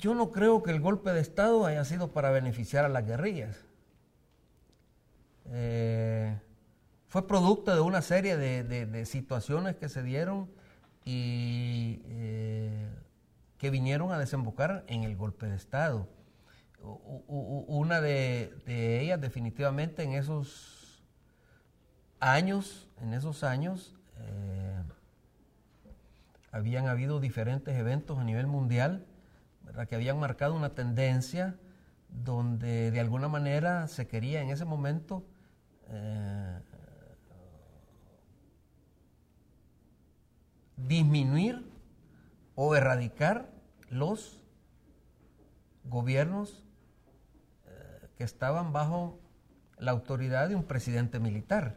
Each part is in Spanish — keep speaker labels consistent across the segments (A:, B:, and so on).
A: Yo no creo que el golpe de Estado haya sido para beneficiar a las guerrillas. Fue producto de una serie de situaciones que se dieron y que vinieron a desembocar en el golpe de Estado. Una de ellas definitivamente en esos años, habían habido diferentes eventos a nivel mundial, ¿verdad?, que habían marcado una tendencia donde de alguna manera se quería en ese momento disminuir o erradicar los gobiernos que estaban bajo la autoridad de un presidente militar.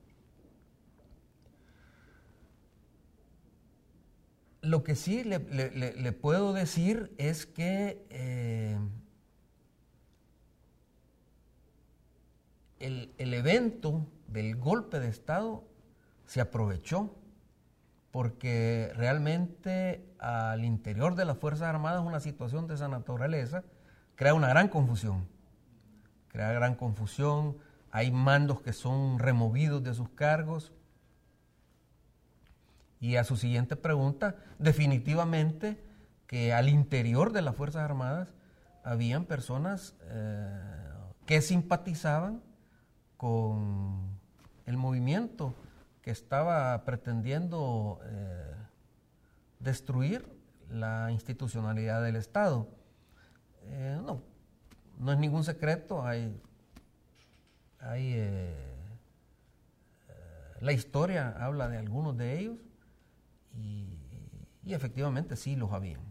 A: Lo que sí le puedo decir es que el evento del golpe de Estado se aprovechó porque realmente al interior de las Fuerzas Armadas una situación de esa naturaleza crea una gran confusión. Hay mandos que son removidos de sus cargos. Y a su siguiente pregunta, definitivamente que al interior de las Fuerzas Armadas habían personas que simpatizaban con el movimiento que estaba pretendiendo destruir la institucionalidad del Estado. No es ningún secreto, la historia habla de algunos de ellos y efectivamente sí los habían.